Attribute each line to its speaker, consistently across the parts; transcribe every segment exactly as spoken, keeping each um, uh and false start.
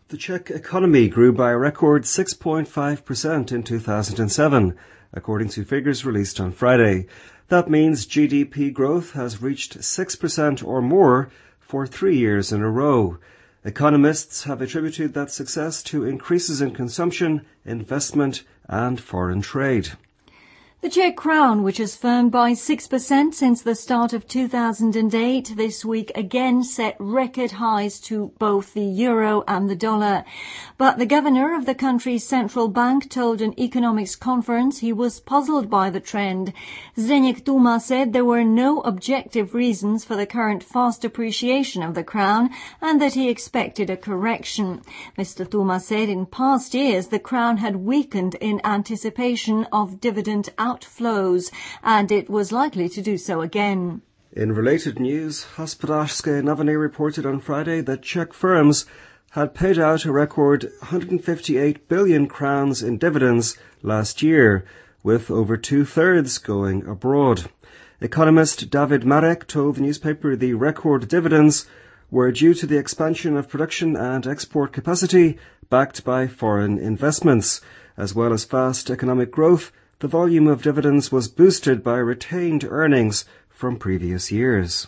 Speaker 1: The Czech economy grew by a record six point five percent in two thousand seven, according to figures released on Friday. That means G D P growth has reached six percent or more for three years in a row. Economists have attributed that success to increases in consumption, investment and foreign trade.
Speaker 2: The Czech crown, which has firmed by six percent since the start of two thousand eight, this week again set record highs to both the euro and the dollar. But the governor of the country's central bank told an economics conference he was puzzled by the trend. Zdeněk Tuma said there were no objective reasons for the current fast appreciation of the crown and that he expected a correction. Mister Tuma said in past years the crown had weakened in anticipation of dividend outflows, and it was likely to do so again.
Speaker 1: In related news, Hospodářské noviny reported on Friday that Czech firms had paid out a record one hundred fifty-eight billion crowns in dividends last year, with over two-thirds going abroad. Economist David Marek told the newspaper the record dividends were due to the expansion of production and export capacity backed by foreign investments, as well as fast economic growth. The volume of dividends was boosted by retained earnings from previous years.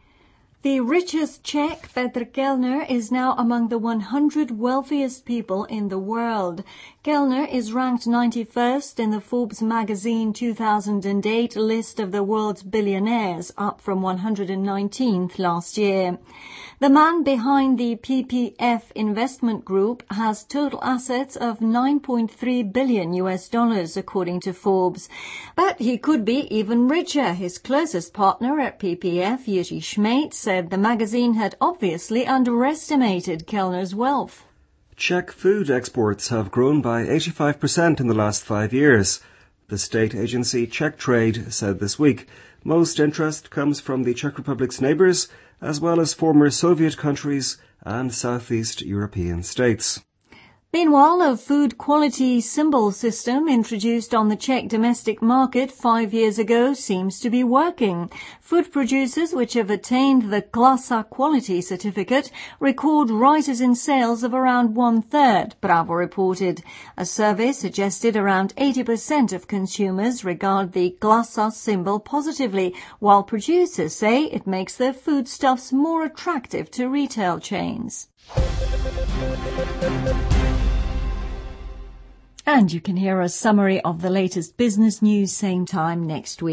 Speaker 2: The richest Czech, Petr Kellner, is now among the one hundred wealthiest people in the world. Kellner is ranked ninety-first in the Forbes magazine two thousand eight list of the world's billionaires, up from one hundred nineteenth last year. The man behind the P P F investment group has total assets of nine point three billion U S dollars, according to Forbes. But he could be even richer. His closest partner at P P F, Jiří Šmejt, said the magazine had obviously underestimated Kellner's wealth.
Speaker 1: Czech food exports have grown by eighty-five percent in the last five years. The state agency Czech Trade said this week. Most interest comes from the Czech Republic's neighbours, as well as former Soviet countries and Southeast European states.
Speaker 2: Meanwhile, a food quality symbol system introduced on the Czech domestic market five years ago seems to be working. Food producers which have attained the Klasa quality certificate record rises in sales of around one-third, Bravo reported. A survey suggested around eighty percent of consumers regard the Klasa symbol positively, while producers say it makes their foodstuffs more attractive to retail chains. And you can hear a summary of the latest business news same time next week.